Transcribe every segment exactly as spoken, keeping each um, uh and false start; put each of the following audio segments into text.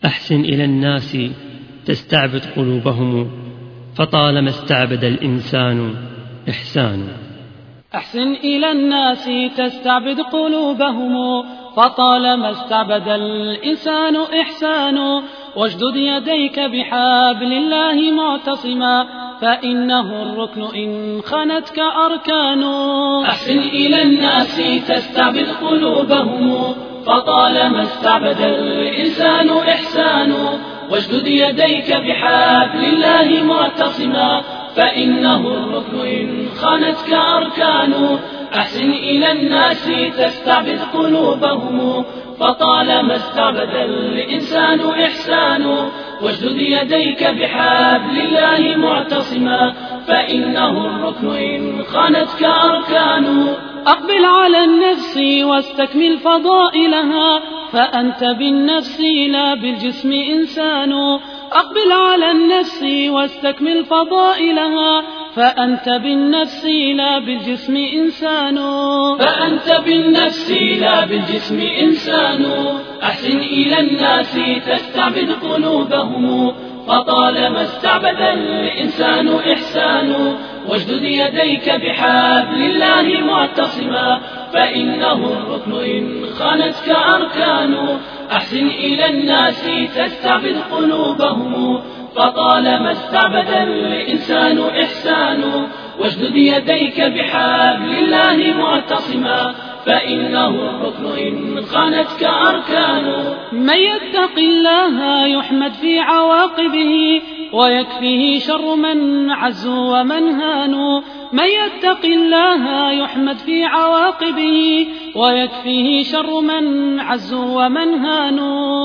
أحسن إلى الناس تستعبد قلوبهم، فطالما استعبد الإنسان إحسان. أحسن إلى الناس تستعبد قلوبهم، فطالما استعبد الإنسان إحسان. واشدد يديك بحبل الله معتصما، فإنه الركن إن خانتك أركان. أحسن إلى الناس تستعبد قلوبهم، فطالما استعبد الإنسان إحسان. واشدد يديك بحبل الله معتصما، فإنه الركن إن خانتك أركان. أحسن إلى الناس تستعبد قلوبهم، فطالما استعبد الإنسان إحسان. واشدد يديك بحبل الله معتصما، فإنه الركن إن خانتك أركان. أقبل على النفس واستكمل فضائلها، فأنت بالنفس لا بالجسم إنسان. أقبل على النفس واستكمل فضائلها، فأنت بالنفس لا بالجسم إنسان. فأنت بالنفس لا بالجسم إنسان. أحسن إلى الناس تستعبد قلوبهم، فطالما استعبد الإنسان إحسان. واشدد يديك بحبل الله معتصما، فإنه الركن إن خانتك أركان. أحسن إلى الناس تستعبد قلوبهم، فطالما استعبد الإنسان إحسان. واشدد يديك بحبل الله معتصما، فإنه الركن إن خانتك أركان. من يتق الله يحمد في عواقبه، ويكفيه شر من عز ومن هان. من يتق الله يحمد في عواقبه، ويكفيه شر من عز ومن هان.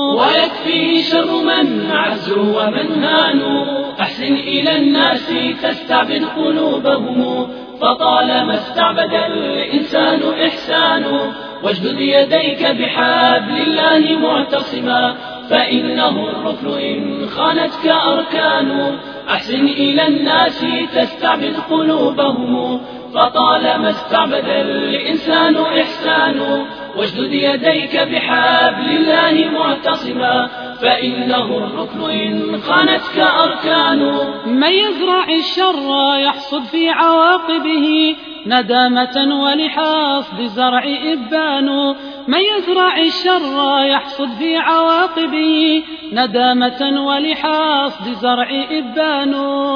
ويكفيه شر من عز ومن هان. أحسن إلى الناس تستعبد قلوبهم، فطالما استعبد الإنسان إحسان. واشدد يديك بحبل الله معتصما، فإنه الركن إن خانتك أركان. أحسن إلى الناس تستعبد قلوبهم، فطالما استعبد الإنسان إحسان. واشدد يديك بحبل الله معتصما، فإنه الركن إن خانتك أركان. من يزرع الشر يحصد في عواقبه، ندامة ولحاصد الزرع إبان. من يزرع الشر يحصد في عواقبه، ندامة ولحاصد الزرع إبان.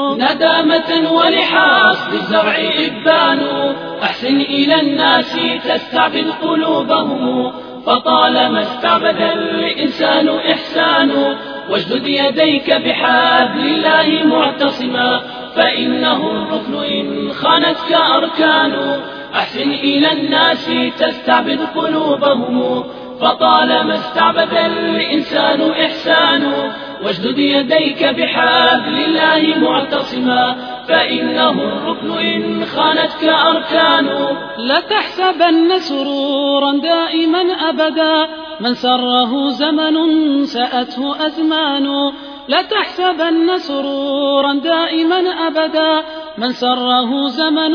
ندامة ولحاصد الزرع إبان. أحسن إلى الناس تستعبد قلوبهم، فطالما استعبد الإنسان إحسان. واشدد يديك بحبل الله معتصما، فإنه الركن إن خانتك أركان. أحسن إلى الناس تستعبد قلوبهم، فطالما استعبد الإنسان إحسان. واشدد يديك بحبل الله معتصما، فإنه الركن إن خانتك أركان. لا تحسبن سرورا دائما أبدا، من سره زمن سأته أزمان. لا تحسبن سرورا دائما أبدا، من سره زمن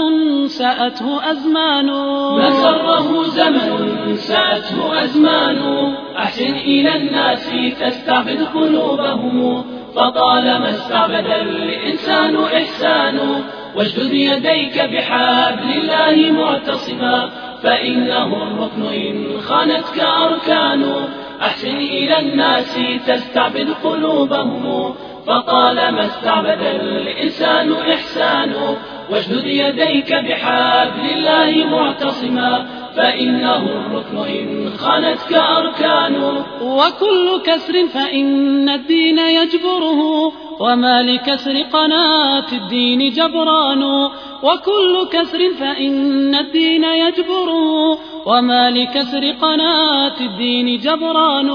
سأته أزمان. من سره زمن سأته أزمان. أحسن إلى الناس تستعبد قلوبهم، فطالما استعبد الإنسان إحسان. واشدد يديك بحبل الله معتصما، فإنه الركن إن خانتك أركان. أحسن إلى الناس تستعبد قلوبهم، فطالما استعبد الإنسان إحسان. واشدد يديك بحبل الله معتصما، فإنه الركن إن خانتك أركان. وكل كسر فإن الدين يجبره، وما لكسر قناة الدين جبران. وكل كسر فإن الدين يجبره، وما لكسر قناة الدين جبران.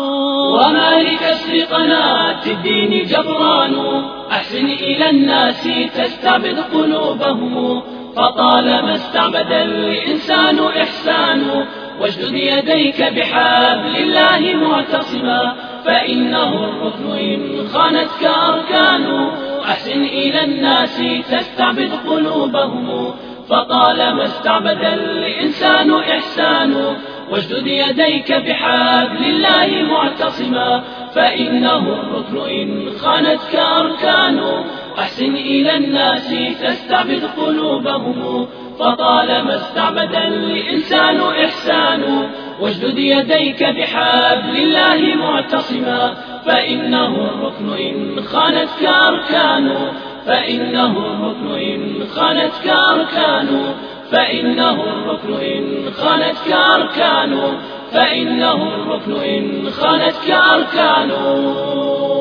وما لكسر قناة الدين جبران. أحسن إلى الناس تستعبد قلوبهم، فطالما استعبد الإنسان إحسان. واشدد يديك بحبل الله معتصما، فإنه الركن إن خانتك أركان. أحسن إلى الناس تستعبد قلوبهم، فطالما استعبد الإنسان إحسان. واشدد يديك بحبل الله معتصما، فإنه الركن إن خانتك أركان. أحسن إلى الناس تستعبد قلوبهم فطالما استعبد الإنسان إحسان. واجدد يديك بحبل الله معتصما فإنه الركن إن خانتك أركان. فإنه الركن إن خانتك أركان. فإنه الركن إن خانتك أركان. فإنه الركن إن خانتك أركان.